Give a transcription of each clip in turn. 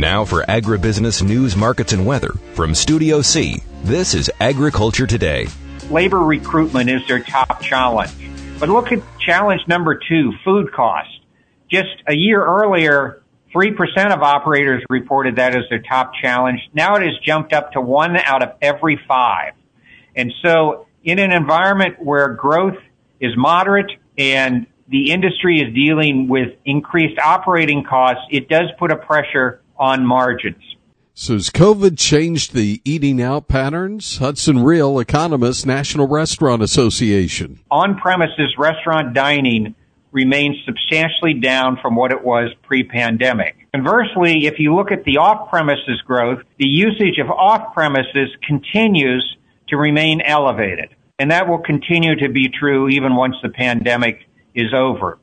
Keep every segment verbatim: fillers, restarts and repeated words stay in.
Now for agribusiness news, markets, and weather from Studio C, this is Agriculture Today. Labor recruitment is their top challenge. But look at challenge number two, food costs. Just a year earlier, three percent of operators reported that as their top challenge. Now it has jumped up to one out of every five. And so in an environment where growth is moderate and the industry is dealing with increased operating costs, it does put a pressure on margins. So has COVID changed the eating out patterns? Hudson Real, economist, National Restaurant Association. On-premises restaurant dining remains substantially down from what it was pre-pandemic. Conversely, if you look at the off-premises growth, the usage of off-premises continues to remain elevated. And that will continue to be true even once the pandemic is over.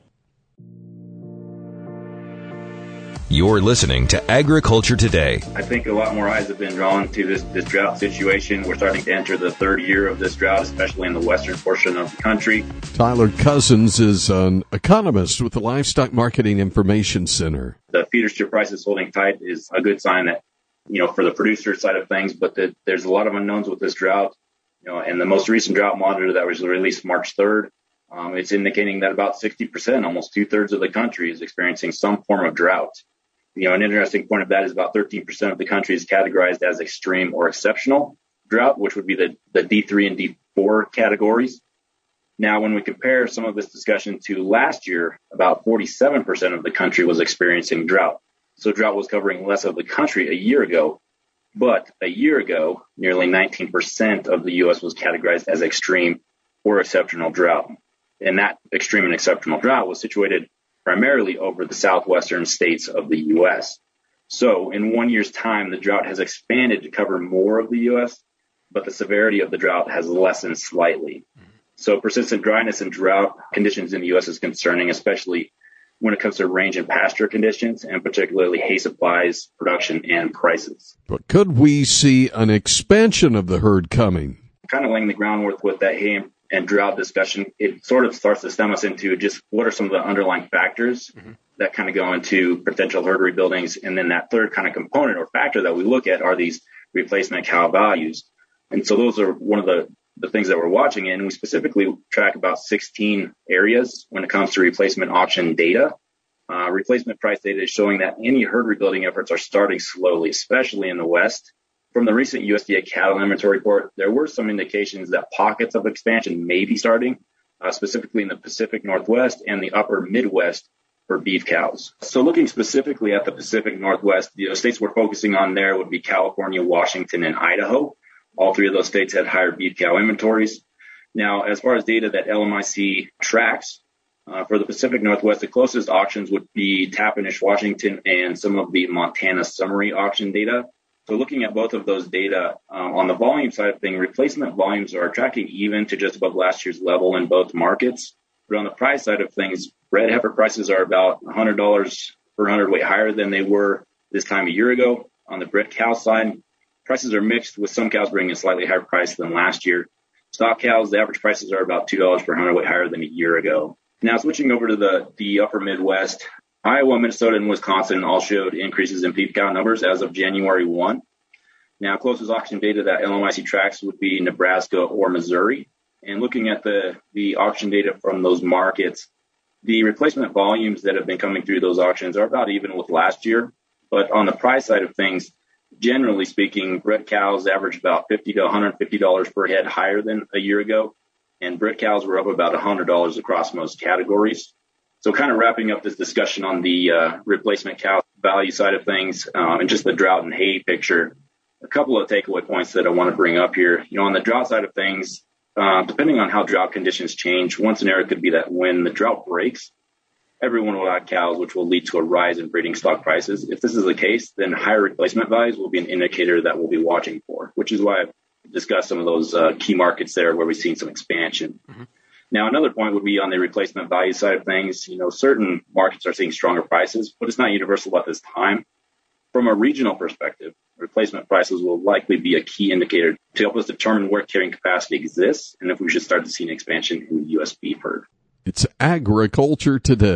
You're listening to Agriculture Today. I think a lot more eyes have been drawn to this, this drought situation. We're starting to enter the third year of this drought, especially in the western portion of the country. Tyler Cousins is an economist with the Livestock Marketing Information Center. The feeder strip prices holding tight is a good sign that, you know, for the producer side of things, but the, there's a lot of unknowns with this drought. You know, and the most recent drought monitor that was released March third, um, it's indicating that about sixty percent, almost two-thirds of the country is experiencing some form of drought. You know, an interesting point of that is about thirteen percent of the country is categorized as extreme or exceptional drought, which would be the, the D three and D four categories. Now, when we compare some of this discussion to last year, about forty-seven percent of the country was experiencing drought. So drought was covering less of the country a year ago. But a year ago, nearly nineteen percent of the U S was categorized as extreme or exceptional drought. And that extreme and exceptional drought was situated primarily over the southwestern states of the U S. So in one year's time, the drought has expanded to cover more of the U S, but the severity of the drought has lessened slightly. So persistent dryness and drought conditions in the U S is concerning, especially when it comes to range and pasture conditions, and particularly hay supplies, production, and prices. But could we see an expansion of the herd coming? Kind of laying the groundwork with that hay and drought discussion, it sort of starts to stem us into just what are some of the underlying factors mm-hmm. that kind of go into potential herd rebuildings. And then that third kind of component or factor that we look at are these replacement cow values. And so those are one of the, the things that we're watching. And we specifically track about sixteen areas when it comes to replacement auction data. Uh, replacement price data is showing that any herd rebuilding efforts are starting slowly, especially in the West. From the recent U S D A cattle inventory report, there were some indications that pockets of expansion may be starting, uh, specifically in the Pacific Northwest and the upper Midwest for beef cows. So looking specifically at the Pacific Northwest, the states we're focusing on there would be California, Washington, and Idaho. All three of those states had higher beef cow inventories. Now, as far as data that L M I C tracks, uh, for the Pacific Northwest, the closest auctions would be Tappenish, Washington, and some of the Montana summary auction data. So looking at both of those data, um, on the volume side of things, replacement volumes are tracking even to just above last year's level in both markets. But on the price side of things, red heifer prices are about one hundred dollars per hundredweight higher than they were this time a year ago. On the bred cow side, prices are mixed, with some cows bringing a slightly higher price than last year. Stock cows, the average prices are about two dollars per hundredweight higher than a year ago. Now, switching over to the, the upper Midwest, Iowa, Minnesota, and Wisconsin all showed increases in beef cow numbers as of January first. Now, closest auction data that L M I C tracks would be Nebraska or Missouri. And looking at the, the auction data from those markets, the replacement volumes that have been coming through those auctions are about even with last year. But on the price side of things, generally speaking, bred cows average about fifty to one hundred fifty dollars per head higher than a year ago. And bred cows were up about one hundred dollars across most categories. So kind of wrapping up this discussion on the uh, replacement cow value side of things um, and just the drought and hay picture, a couple of takeaway points that I want to bring up here. You know, on the drought side of things, uh, depending on how drought conditions change, one scenario could be that when the drought breaks, everyone will add cows, which will lead to a rise in breeding stock prices. If this is the case, then higher replacement values will be an indicator that we'll be watching for, which is why I've discussed some of those uh, key markets there where we've seen some expansion. Mm-hmm. Now, another point would be on the replacement value side of things. You know, certain markets are seeing stronger prices, but it's not universal at this time. From a regional perspective, replacement prices will likely be a key indicator to help us determine where carrying capacity exists and if we should start to see an expansion in the U S beef herd. It's Agriculture Today.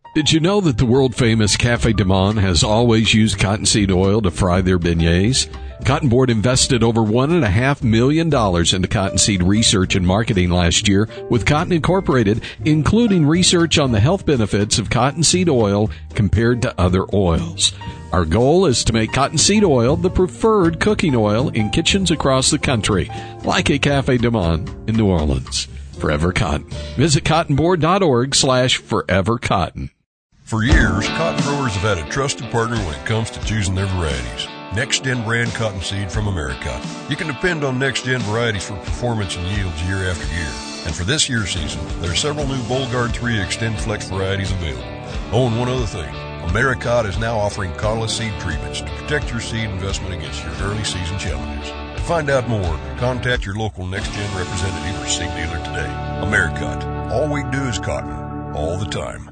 Did you know that the world-famous Cafe Du Monde has always used cottonseed oil to fry their beignets? Cotton Board invested over one and a half million dollars into cottonseed research and marketing last year with Cotton Incorporated, including research on the health benefits of cottonseed oil compared to other oils. Our goal is to make cottonseed oil the preferred cooking oil in kitchens across the country, like a Cafe Du Monde in New Orleans. Forever Cotton. Visit cottonboard.org slash forever cotton. For years, cotton growers have had a trusted partner when it comes to choosing their varieties. NextGen brand cottonseed from America. You can depend on NextGen varieties for performance and yields year after year. And for this year's season, there are several new BoldGuard three Extend Flex varieties available. Oh, and one other thing. Americot is now offering cautelous seed treatments to protect your seed investment against your early season challenges. To find out more, contact your local NextGen representative or seed dealer today. Americot. All we do is cotton. All the time.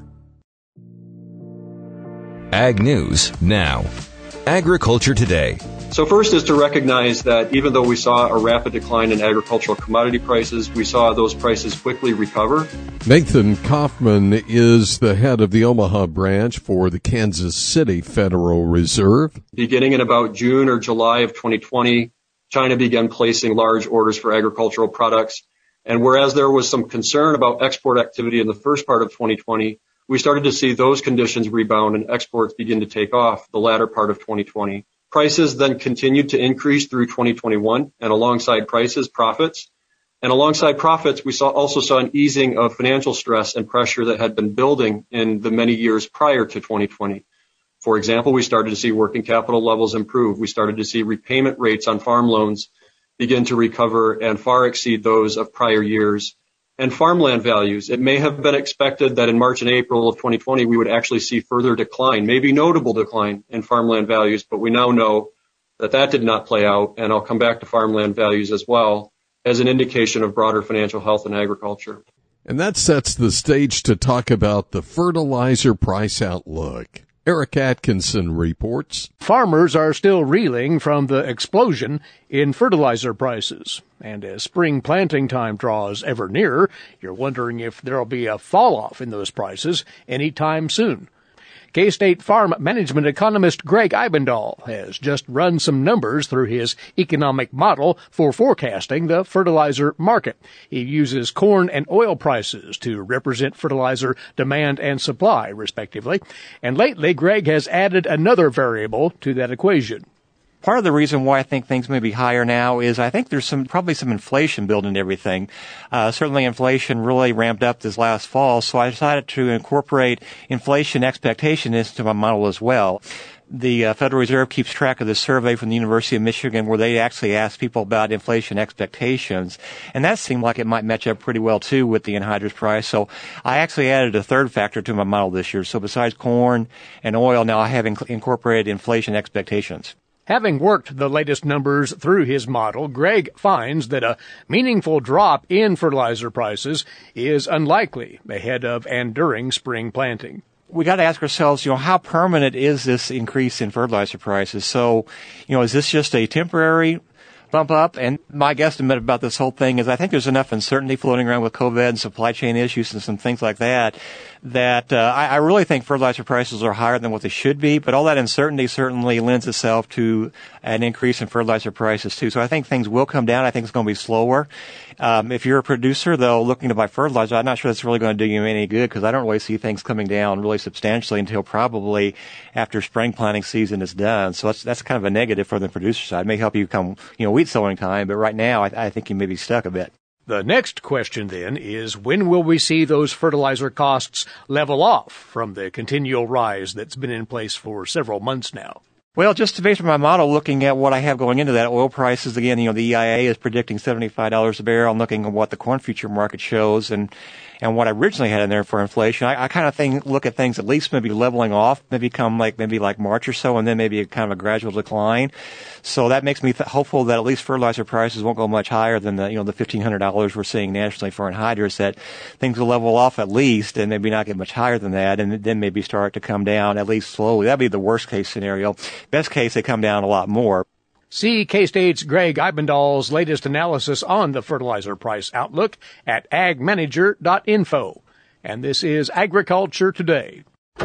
Ag News now. Agriculture Today. So first is to recognize that even though we saw a rapid decline in agricultural commodity prices, we saw those prices quickly recover. Nathan Kaufman is the head of the Omaha branch for the Kansas City Federal Reserve. Beginning in about June or July of twenty twenty, China began placing large orders for agricultural products. And whereas there was some concern about export activity in the first part of twenty twenty, we started to see those conditions rebound and exports begin to take off the latter part of twenty twenty. Prices then continued to increase through twenty twenty-one, and alongside prices, profits. And alongside profits, we saw also saw an easing of financial stress and pressure that had been building in the many years prior to twenty twenty. For example, we started to see working capital levels improve. We started to see repayment rates on farm loans begin to recover and far exceed those of prior years. And farmland values. It may have been expected that in March and April of twenty twenty, we would actually see further decline, maybe notable decline in farmland values, but we now know that that did not play out, and I'll come back to farmland values as well as an indication of broader financial health in agriculture. And that sets the stage to talk about the fertilizer price outlook. Eric Atkinson reports. Farmers are still reeling from the explosion in fertilizer prices. And as spring planting time draws ever nearer, you're wondering if there'll be a fall-off in those prices anytime soon. K-State farm management economist Greg Eibendahl has just run some numbers through his economic model for forecasting the fertilizer market. He uses corn and oil prices to represent fertilizer demand and supply, respectively. And lately, Greg has added another variable to that equation. Part of the reason why I think things may be higher now is I think there's some probably some inflation built into everything. Uh, certainly inflation really ramped up this last fall, so I decided to incorporate inflation expectation into my model as well. The uh, Federal Reserve keeps track of this survey from the University of Michigan where they actually asked people about inflation expectations, and that seemed like it might match up pretty well, too, with the anhydrous price. So I actually added a third factor to my model this year. So besides corn and oil, now I have inc- incorporated inflation expectations. Having worked the latest numbers through his model, Greg finds that a meaningful drop in fertilizer prices is unlikely ahead of and during spring planting. We got to ask ourselves, you know, how permanent is this increase in fertilizer prices? So, you know, is this just a temporary bump up? And my guesstimate about this whole thing is I think there's enough uncertainty floating around with COVID and supply chain issues and some things like that, that uh, I, I really think fertilizer prices are higher than what they should be, but all that uncertainty certainly lends itself to an increase in fertilizer prices too. So I think things will come down. I think it's going to be slower. Um, if you're a producer, though, looking to buy fertilizer, I'm not sure that's really going to do you any good because I don't really see things coming down really substantially until probably after spring planting season is done. So that's, that's kind of a negative for the producer side. It may help you come, you know, wheat sowing time, but right now I, I think you may be stuck a bit. The next question, then, is when will we see those fertilizer costs level off from the continual rise that's been in place for several months now? Well, just based on my model, looking at what I have going into that, oil prices, again, you know, the E I A is predicting seventy-five dollars a barrel. I'm looking at what the corn future market shows and, and what I originally had in there for inflation. I, I kind of think, look at things at least maybe leveling off, maybe come like, maybe like March or so, and then maybe a kind of a gradual decline. So that makes me th- hopeful that at least fertilizer prices won't go much higher than the, you know, the fifteen hundred dollars we're seeing nationally for anhydrous, that things will level off at least and maybe not get much higher than that and then maybe start to come down at least slowly. That'd be the worst case scenario. Best case, they come down a lot more. See K-State's Greg Eibendahl's latest analysis on the fertilizer price outlook at ag manager dot info. And this is Agriculture Today.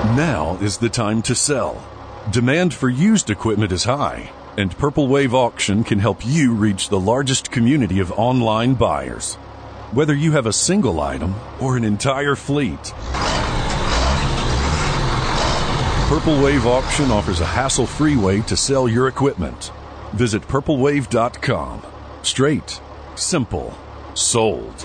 Now is the time to sell. Demand for used equipment is high, and Purple Wave Auction can help you reach the largest community of online buyers. Whether you have a single item or an entire fleet, Purple Wave Auction offers a hassle-free way to sell your equipment. Visit purple wave dot com. Straight, simple, sold.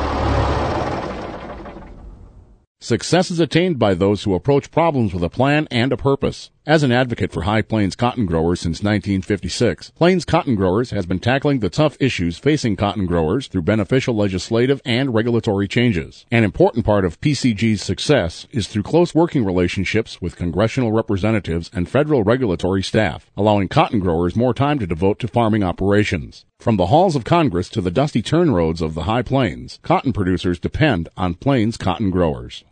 Success is attained by those who approach problems with a plan and a purpose. As an advocate for High Plains cotton growers since nineteen fifty-six, Plains Cotton Growers has been tackling the tough issues facing cotton growers through beneficial legislative and regulatory changes. An important part of P C G's success is through close working relationships with congressional representatives and federal regulatory staff, allowing cotton growers more time to devote to farming operations. From the halls of Congress to the dusty turn roads of the High Plains, cotton producers depend on Plains Cotton Growers.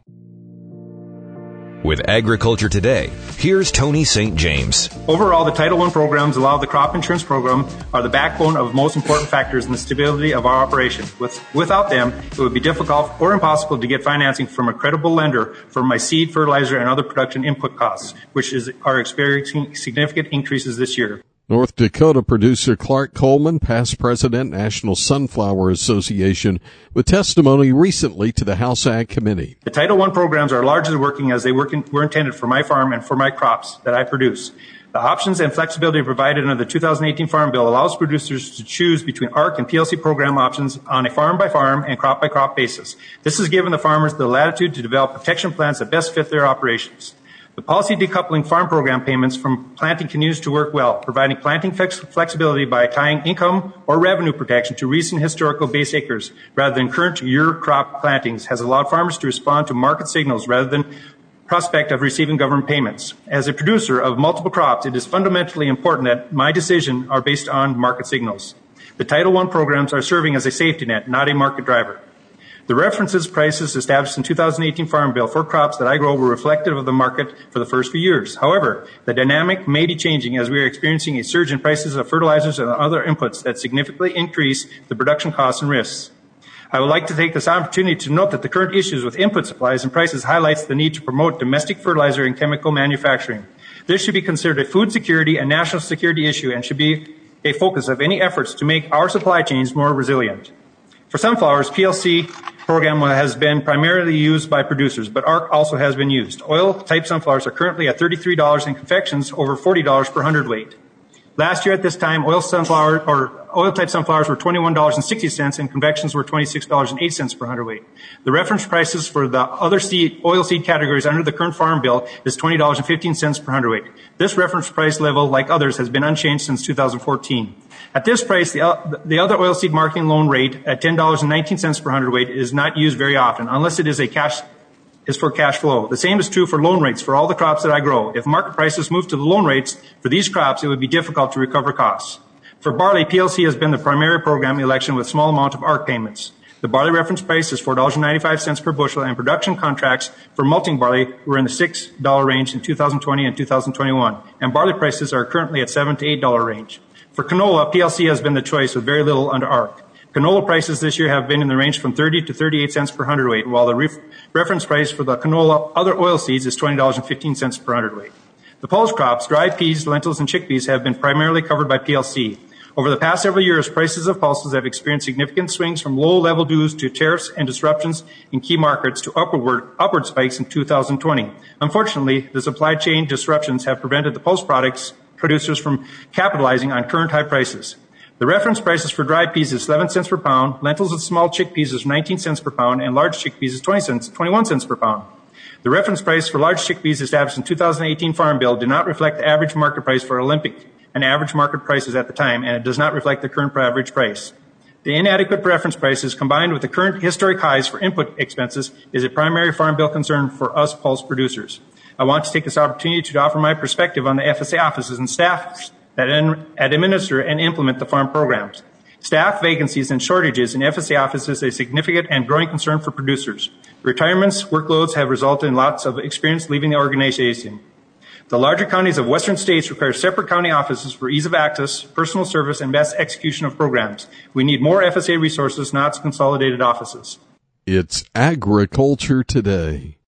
With Agriculture Today, here's Tony Saint James. Overall, the Title one programs allow the crop insurance program are the backbone of most important factors in the stability of our operation. With, without them, it would be difficult or impossible to get financing from a credible lender for my seed, fertilizer, and other production input costs, which is, are experiencing significant increases this year. North Dakota producer Clark Coleman, past president, National Sunflower Association, with testimony recently to the House Ag Committee. The Title one programs are largely working as they work in, were intended for my farm and for my crops that I produce. The options and flexibility provided under the two thousand eighteen Farm Bill allows producers to choose between A R C and P L C program options on a farm-by-farm and crop-by-crop basis. This has given the farmers the latitude to develop protection plans that best fit their operations. The policy decoupling farm program payments from planting continues to work well, providing planting flex- flexibility by tying income or revenue protection to recent historical base acres rather than current year crop plantings has allowed farmers to respond to market signals rather than prospect of receiving government payments. As a producer of multiple crops, it is fundamentally important that my decisions are based on market signals. The Title one programs are serving as a safety net, not a market driver. The references prices established in two thousand eighteen Farm Bill for crops that I grow were reflective of the market for the first few years. However, the dynamic may be changing as we are experiencing a surge in prices of fertilizers and other inputs that significantly increase the production costs and risks. I would like to take this opportunity to note that the current issues with input supplies and prices highlights the need to promote domestic fertilizer and chemical manufacturing. This should be considered a food security and national security issue and should be a focus of any efforts to make our supply chains more resilient. For sunflowers, P L C program has been primarily used by producers, but A R C also has been used. Oil-type sunflowers are currently at thirty-three dollars and confections over forty dollars per hundredweight. Last year at this time, oil sunflower or oil-type sunflowers were twenty-one dollars and sixty cents and confections were twenty-six dollars and eight cents per hundredweight. The reference prices for the other seed, oil seed categories under the current Farm Bill is twenty dollars and fifteen cents per hundredweight. This reference price level, like others, has been unchanged since two thousand fourteen. At this price, the, the other oilseed marketing loan rate at ten dollars and nineteen cents per hundredweight is not used very often, unless it is a cash is for cash flow. The same is true for loan rates for all the crops that I grow. If market prices move to the loan rates for these crops, it would be difficult to recover costs. For barley, P L C has been the primary program election with small amount of A R C payments. The barley reference price is four dollars and ninety-five cents per bushel, and production contracts for malting barley were in the six dollars range in two thousand twenty and two thousand twenty-one, and barley prices are currently at seven to eight dollars range. For canola, P L C has been the choice with very little under A R C. Canola prices this year have been in the range from thirty to thirty-eight cents per hundredweight, while the ref- reference price for the canola other oil seeds is twenty dollars and fifteen cents per hundredweight. The pulse crops, dried peas, lentils, and chickpeas have been primarily covered by P L C. Over the past several years, prices of pulses have experienced significant swings from low-level dues to tariffs and disruptions in key markets to upward, upward spikes in two thousand twenty. Unfortunately, the supply chain disruptions have prevented the pulse products producers from capitalizing on current high prices. The reference prices for dried peas is eleven cents per pound, lentils and small chickpeas is nineteen cents per pound, and large chickpeas is twenty cents, twenty-one cents per pound. The reference price for large chickpeas established in two thousand eighteen Farm Bill did not reflect the average market price for Olympic and average market prices at the time, and it does not reflect the current average price. The inadequate reference prices combined with the current historic highs for input expenses is a primary Farm Bill concern for us pulse producers. I want to take this opportunity to offer my perspective on the F S A offices and staff that administer and implement the farm programs. Staff vacancies and shortages in F S A offices is a significant and growing concern for producers. Retirements, workloads have resulted in lots of experience leaving the organization. The larger counties of western states require separate county offices for ease of access, personal service, and best execution of programs. We need more F S A resources, not consolidated offices. It's Agriculture Today.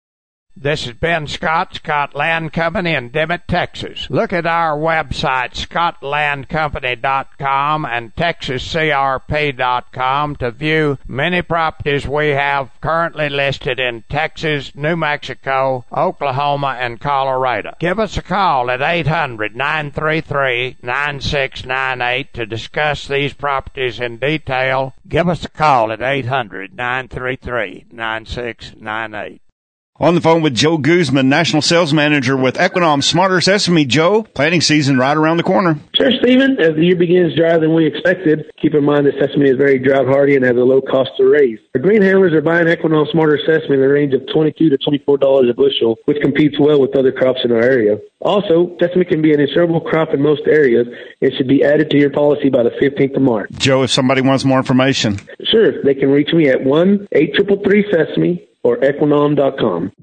This is Ben Scott, Scott Land Company in Dimmitt, Texas. Look at our website, scott land company dot com and texas c r p dot com to view many properties we have currently listed in Texas, New Mexico, Oklahoma, and Colorado. Give us a call at eight hundred, nine three three, nine six nine eight to discuss these properties in detail. Give us a call at eight hundred, nine three three, nine six nine eight. On the phone with Joe Guzman, National Sales Manager with Equinom Smarter Sesame. Joe, planting season right around the corner. Sure, Stephen. As the year begins drier than we expected, keep in mind that sesame is very drought hardy and has a low cost to raise. Our green handlers are buying Equinom Smarter Sesame in the range of twenty-two to twenty-four dollars a bushel, which competes well with other crops in our area. Also, sesame can be an insurable crop in most areas and should be added to your policy by the fifteenth of March. Joe, if somebody wants more information. Sure, they can reach me at one eight three three sesame or equinom dot com.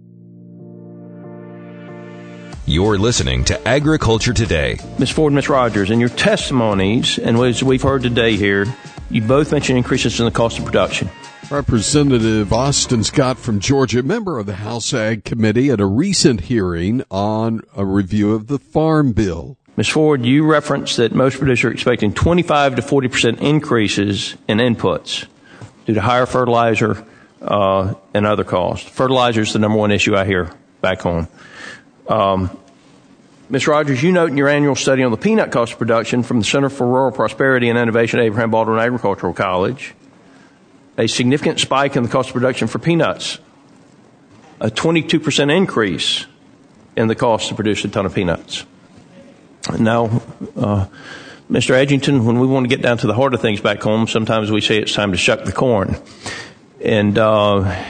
You're listening to Agriculture Today. Miz Ford and Miz Rogers, in your testimonies, and as we've heard today here, you both mentioned increases in the cost of production. Representative Austin Scott from Georgia, member of the House Ag Committee, at a recent hearing on a review of the Farm Bill. Miz Ford, you referenced that most producers are expecting twenty-five to forty percent increases in inputs due to higher fertilizer uh, and other costs. Fertilizer is the number one issue I hear back home. Um, Miz Rogers, you note in your annual study on the peanut cost of production from the Center for Rural Prosperity and Innovation at Abraham Baldwin Agricultural College a significant spike in the cost of production for peanuts, a twenty-two percent increase in the cost to produce a ton of peanuts. Now, uh, Mister Edgington, when we want to get down to the heart of things back home, sometimes we say it's time to shuck the corn. And uh,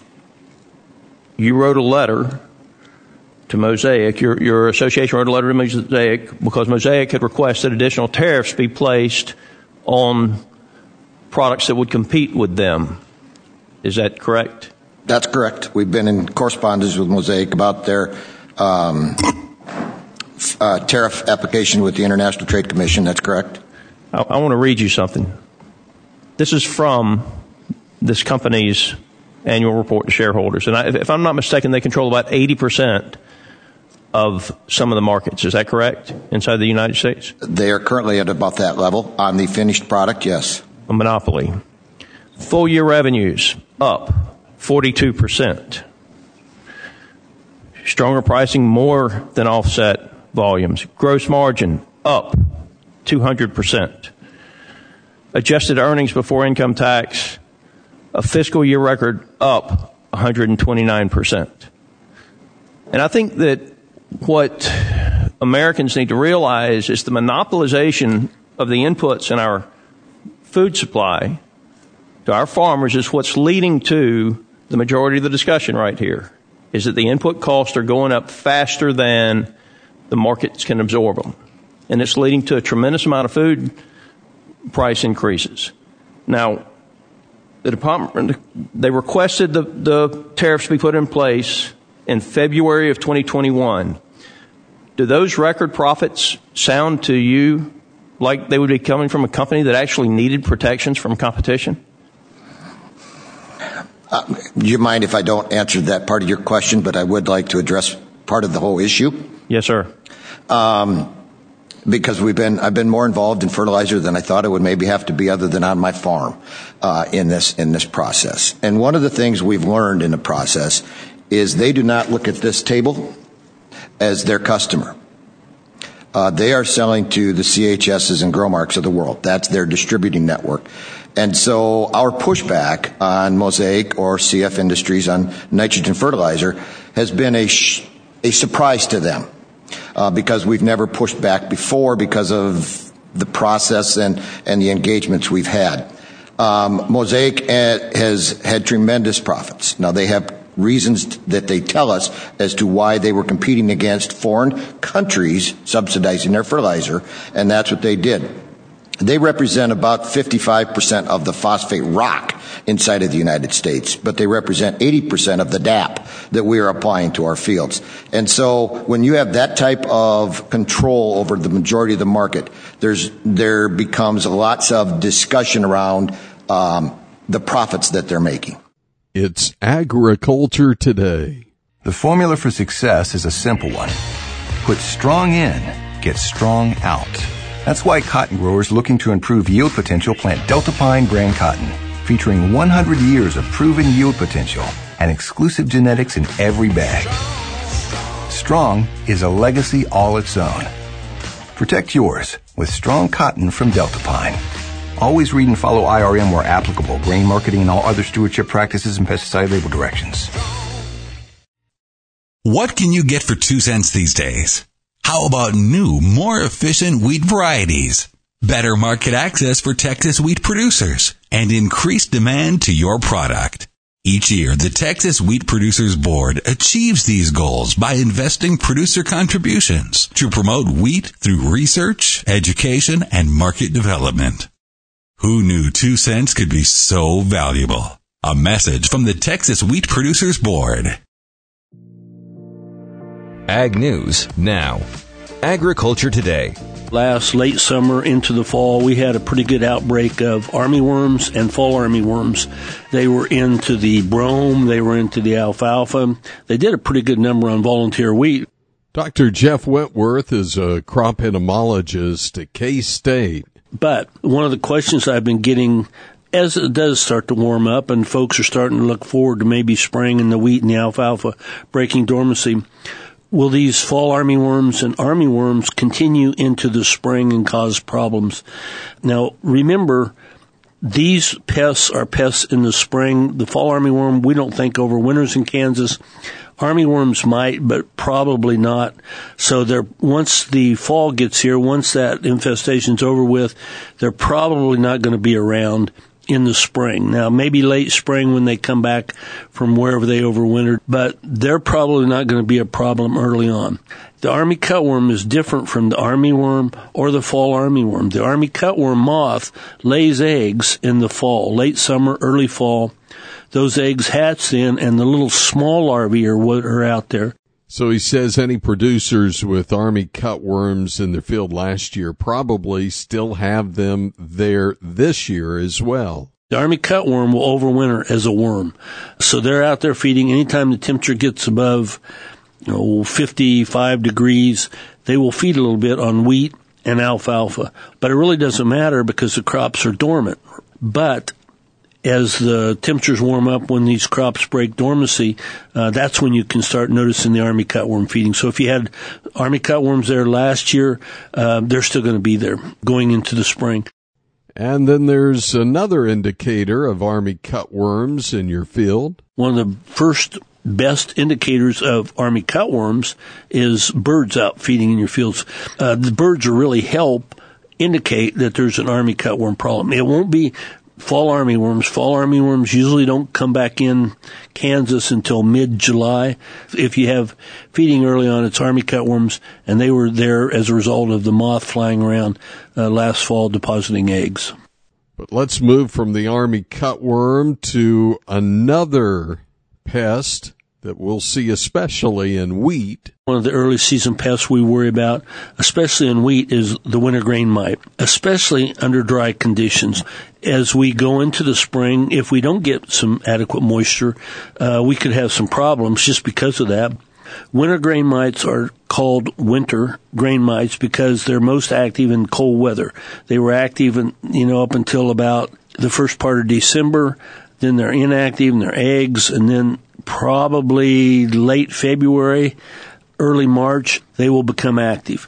you wrote a letter to Mosaic. Your, your association wrote a letter to Mosaic because Mosaic had requested additional tariffs be placed on products that would compete with them. Is that correct? That's correct. We've been in correspondence with Mosaic about their um, uh, tariff application with the International Trade Commission. That's correct. I, I want to read you something. This is from this company's annual report to shareholders. And I, if I'm not mistaken, they control about eighty percent of some of the markets. Is that correct? Inside the United States? They are currently at about that level. On the finished product, yes. A monopoly. Full year revenues up forty-two percent. Stronger pricing more than offset volumes. Gross margin up two hundred percent. Adjusted earnings before income tax, a fiscal year record, up one hundred twenty-nine percent. And I think that what Americans need to realize is the monopolization of the inputs in our food supply to our farmers is what's leading to the majority of the discussion right here, is that the input costs are going up faster than the markets can absorb them. And it's leading to a tremendous amount of food price increases. Now, the department, they requested the, the tariffs be put in place in February of twenty twenty-one. Do those record profits sound to you like they would be coming from a company that actually needed protections from competition? Uh, do you mind if I don't answer that part of your question, but I would like to address part of the whole issue? Yes, sir. Um, because we've been, I've been more involved in fertilizer than I thought I would maybe have to be other than on my farm, uh, in this, in this process. And one of the things we've learned in the process is they do not look at this table as their customer. Uh, they are selling to the C H S's and Growmarks of the world. That's their distributing network. And so our pushback on Mosaic or C F Industries on nitrogen fertilizer has been a, sh- a surprise to them. Uh, because we've never pushed back before because of the process and, and the engagements we've had. Um, Mosaic has had tremendous profits. Now they have reasons that they tell us as to why they were competing against foreign countries subsidizing their fertilizer, and that's what they did. They represent about fifty-five percent of the phosphate rock inside of the United States, but they represent eighty percent of the D A P that we are applying to our fields. And so when you have that type of control over the majority of the market, there's there becomes lots of discussion around um, the profits that they're making. It's Agriculture Today. The formula for success is a simple one. Put strong in, get strong out. That's why cotton growers looking to improve yield potential plant Delta Pine brand cotton, featuring one hundred years of proven yield potential and exclusive genetics in every bag. Strong is a legacy all its own. Protect yours with strong cotton from Delta Pine. Always read and follow I R M where applicable, grain marketing and all other stewardship practices and pesticide label directions. What can you get for two cents these days? How about new, more efficient wheat varieties? Better market access for Texas wheat producers and increased demand to your product. Each year, the Texas Wheat Producers Board achieves these goals by investing producer contributions to promote wheat through research, education, and market development. Who knew two cents could be so valuable? A message from the Texas Wheat Producers Board. Ag News now. Agriculture Today. Last late summer into the fall, we had a pretty good outbreak of armyworms and fall armyworms. They were into the brome, they were into the alfalfa. They did a pretty good number on volunteer wheat. Doctor Jeff Whitworth is a crop entomologist at K-State. But one of the questions I've been getting as it does start to warm up and folks are starting to look forward to maybe spraying in the wheat and the alfalfa, breaking dormancy, will these fall armyworms and armyworms continue into the spring and cause problems? Now, remember, these pests are pests in the spring. The fall armyworm, we don't think overwinters in Kansas. Armyworms might, but probably not. So they're, once the fall gets here, once that infestation's over with, they're probably not going to be around in the spring. Now, maybe late spring when they come back from wherever they overwintered, but they're probably not going to be a problem early on. The army cutworm is different from the armyworm or the fall armyworm. The army cutworm moth lays eggs in the fall, late summer, early fall. Those eggs hatch then, and the little small larvae are what are out there. So he says any producers with army cutworms in their field last year probably still have them there this year as well. The army cutworm will overwinter as a worm. So they're out there feeding. Anytime the temperature gets above, you know, fifty-five degrees, they will feed a little bit on wheat and alfalfa. But it really doesn't matter because the crops are dormant. But as the temperatures warm up, when these crops break dormancy, uh, that's when you can start noticing the army cutworm feeding. So if you had army cutworms there last year, uh, they're still going to be there going into the spring. And then there's another indicator of army cutworms in your field. One of the first best indicators of army cutworms is birds out feeding in your fields. Uh, the birds will really help indicate that there's an army cutworm problem. It won't be fall armyworms. Fall armyworms usually don't come back in Kansas until mid-July. If you have feeding early on, it's army cutworms, and they were there as a result of the moth flying around uh, last fall depositing eggs. But let's move from the army cutworm to another pest that we'll see especially in wheat. One of the early season pests we worry about, especially in wheat, is the winter grain mite, especially under dry conditions. As we go into the spring, if we don't get some adequate moisture, uh, we could have some problems just because of that. Winter grain mites are called winter grain mites because they're most active in cold weather. They were active, in, you know, up until about the first part of December. Then they're inactive in their eggs, and then probably late February, early March, they will become active.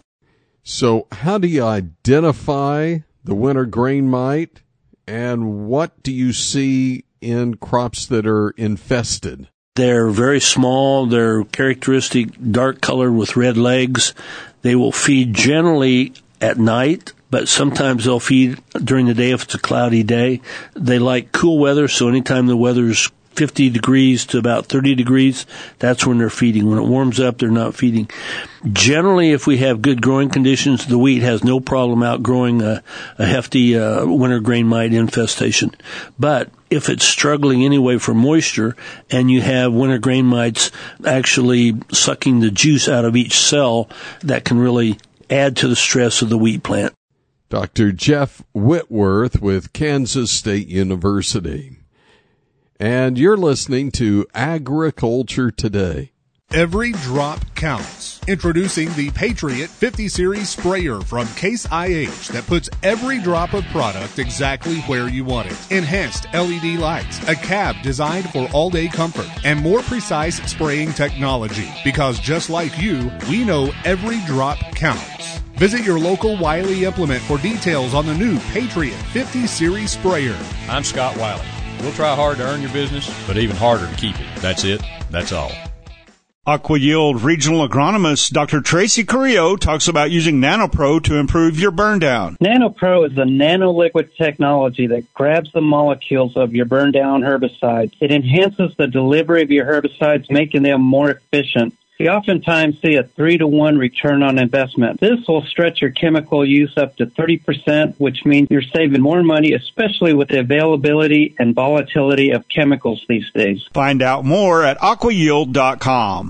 So how do you identify the winter grain mite, and what do you see in crops that are infested? They're very small. They're characteristic dark colored with red legs. They will feed generally at night, but sometimes they'll feed during the day if it's a cloudy day. They like cool weather, so anytime the weather's fifty degrees to about thirty degrees, that's when they're feeding. When it warms up, they're not feeding. Generally, if we have good growing conditions, the wheat has no problem outgrowing a, a hefty uh, winter grain mite infestation. But if it's struggling anyway for moisture and you have winter grain mites actually sucking the juice out of each cell, that can really add to the stress of the wheat plant. Doctor Jeff Whitworth with Kansas State University. And you're listening to Agriculture Today. Every drop counts. Introducing the Patriot fifty series sprayer from Case I H that puts every drop of product exactly where you want it. Enhanced L E D lights, a cab designed for all-day comfort, and more precise spraying technology. Because just like you, we know every drop counts. Visit your local Wiley Implement for details on the new Patriot fifty series sprayer. I'm Scott Wiley. We'll try hard to earn your business, but even harder to keep it. That's it. That's all. AquaYield Regional Agronomist Doctor Tracy Carrillo talks about using NanoPro to improve your burn down. NanoPro is a nanoliquid technology that grabs the molecules of your burn down herbicides. It enhances the delivery of your herbicides, making them more efficient. We oftentimes see a three to one return on investment. This will stretch your chemical use up to thirty percent, which means you're saving more money, especially with the availability and volatility of chemicals these days. Find out more at aqua yield dot com.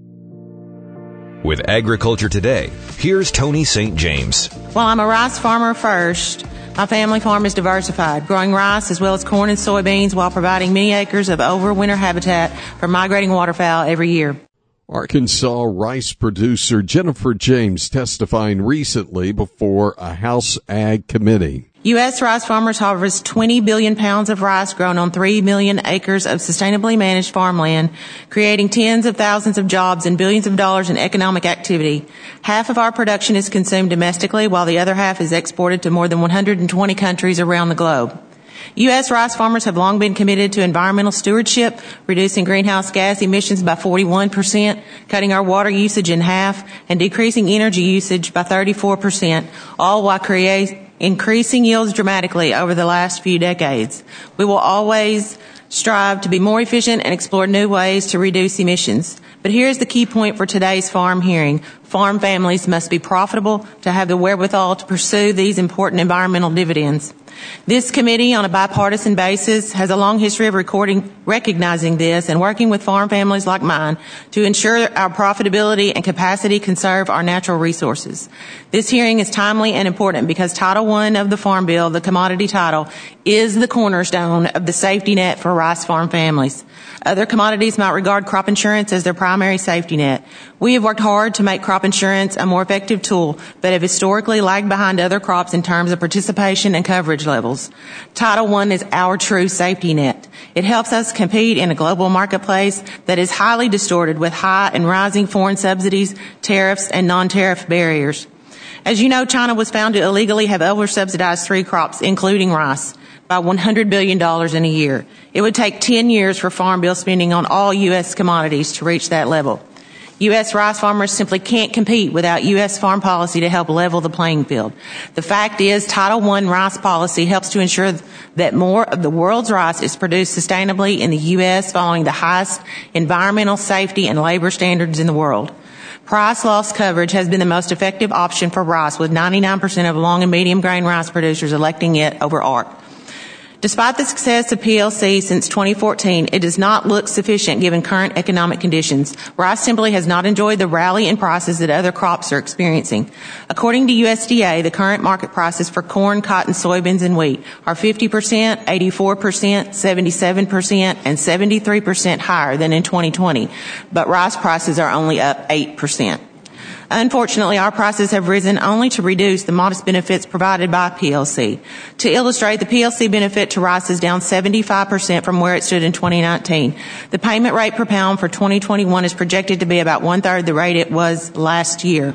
With Agriculture Today, here's Tony Saint James. While I'm a rice farmer first, my family farm is diversified, growing rice as well as corn and soybeans while providing many acres of overwinter habitat for migrating waterfowl every year. Arkansas rice producer Jennifer James testifying recently before a House Ag Committee. U S rice farmers harvest twenty billion pounds of rice grown on three million acres of sustainably managed farmland, creating tens of thousands of jobs and billions of dollars in economic activity. Half of our production is consumed domestically, while the other half is exported to more than one hundred twenty countries around the globe. U S rice farmers have long been committed to environmental stewardship, reducing greenhouse gas emissions by forty-one percent, cutting our water usage in half, and decreasing energy usage by thirty-four percent, all while creating increasing yields dramatically over the last few decades. We will always strive to be more efficient and explore new ways to reduce emissions. But here's the key point for today's farm hearing. Farm families must be profitable to have the wherewithal to pursue these important environmental dividends. This committee, on a bipartisan basis, has a long history of recording, recognizing this and working with farm families like mine to ensure our profitability and capacity conserve our natural resources. This hearing is timely and important because Title One of the Farm Bill, the commodity title, is the cornerstone of the safety net for rice farm families. Other commodities might regard crop insurance as their primary safety net. We have worked hard to make crop insurance a more effective tool, but have historically lagged behind other crops in terms of participation and coverage levels. Title One is our true safety net. It helps us compete in a global marketplace that is highly distorted with high and rising foreign subsidies, tariffs, and non-tariff barriers. As you know, China was found to illegally have over-subsidized three crops, including rice, by one hundred billion dollars in a year. It would take ten years for Farm Bill spending on all U S commodities to reach that level. U S rice farmers simply can't compete without U S farm policy to help level the playing field. The fact is, Title One rice policy helps to ensure that more of the world's rice is produced sustainably in the U S following the highest environmental, safety, and labor standards in the world. Price loss coverage has been the most effective option for rice, with ninety-nine percent of long and medium grain rice producers electing it over A R C. Despite the success of P L C since twenty fourteen, it does not look sufficient given current economic conditions. Rice simply has not enjoyed the rally in prices that other crops are experiencing. According to U S D A, the current market prices for corn, cotton, soybeans, and wheat are fifty percent, eighty-four percent, seventy-seven percent, and seventy-three percent higher than in twenty twenty, but rice prices are only up eight percent. Unfortunately, our prices have risen only to reduce the modest benefits provided by P L C. To illustrate, the P L C benefit to rice is down seventy-five percent from where it stood in twenty nineteen. The payment rate per pound for twenty twenty-one is projected to be about one-third the rate it was last year.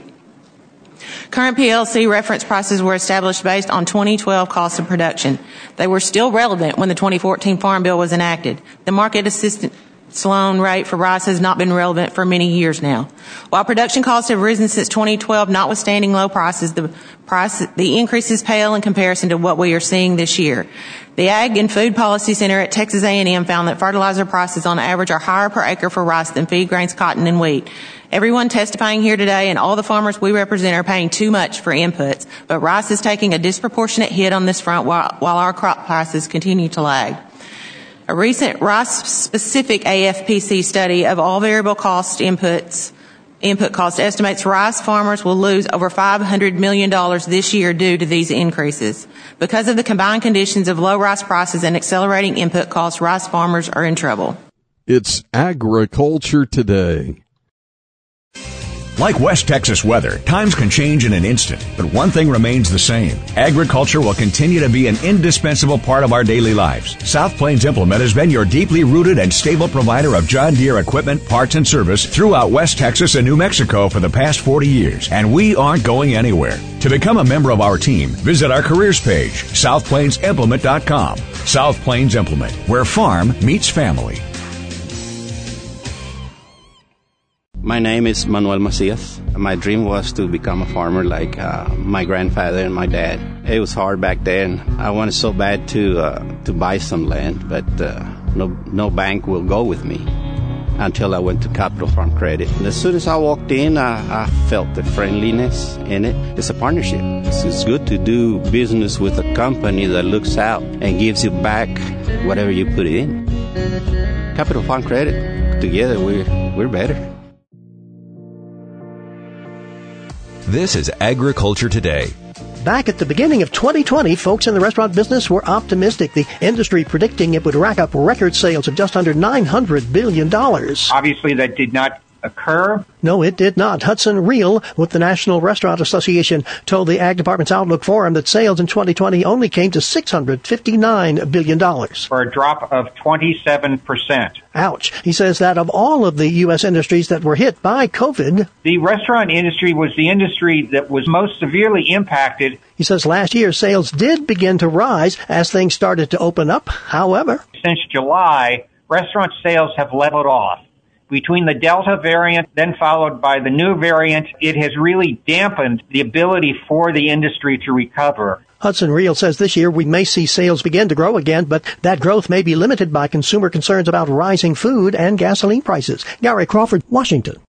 Current P L C reference prices were established based on twenty twelve costs of production. They were still relevant when the twenty fourteen Farm Bill was enacted. The market assistance loan rate for rice has not been relevant for many years now. While production costs have risen since twenty twelve, notwithstanding low prices, the price, the increases pale in comparison to what we are seeing this year. The Ag and Food Policy Center at Texas A and M found that fertilizer prices on average are higher per acre for rice than feed grains, cotton, and wheat. Everyone testifying here today and all the farmers we represent are paying too much for inputs, but rice is taking a disproportionate hit on this front while, while our crop prices continue to lag. A recent rice-specific A F P C study of all variable cost inputs, input cost estimates rice farmers will lose over five hundred million dollars this year due to these increases. Because of the combined conditions of low rice prices and accelerating input costs, rice farmers are in trouble. It's Agriculture Today. Like West Texas weather, times can change in an instant, but one thing remains the same. Agriculture will continue to be an indispensable part of our daily lives. South Plains Implement has been your deeply rooted and stable provider of John Deere equipment, parts, and service throughout West Texas and New Mexico for the past forty years, and we aren't going anywhere. To become a member of our team, visit our careers page, south plains implement dot com. South Plains Implement, where farm meets family. My name is Manuel Macias. My dream was to become a farmer like uh, my grandfather and my dad. It was hard back then. I wanted so bad to uh, to buy some land, but uh, no no bank will go with me until I went to Capital Farm Credit. And as soon as I walked in, I, I felt the friendliness in it. It's a partnership. It's, it's good to do business with a company that looks out and gives you back whatever you put in. Capital Farm Credit, together we're we're better. This is Agriculture Today. Back at the beginning of twenty twenty, folks in the restaurant business were optimistic, the industry predicting it would rack up record sales of just under nine hundred billion dollars. Obviously, that did not occur. No, it did not. Hudson Reel with the National Restaurant Association told the Ag Department's Outlook Forum that sales in twenty twenty only came to six hundred fifty-nine billion dollars. For a drop of twenty-seven percent. Ouch. He says that of all of the U S industries that were hit by COVID, the restaurant industry was the industry that was most severely impacted. He says last year sales did begin to rise as things started to open up. However, since July, restaurant sales have leveled off. Between the Delta variant, then followed by the new variant, it has really dampened the ability for the industry to recover. Hudson Reel says this year we may see sales begin to grow again, but that growth may be limited by consumer concerns about rising food and gasoline prices. Gary Crawford, Washington.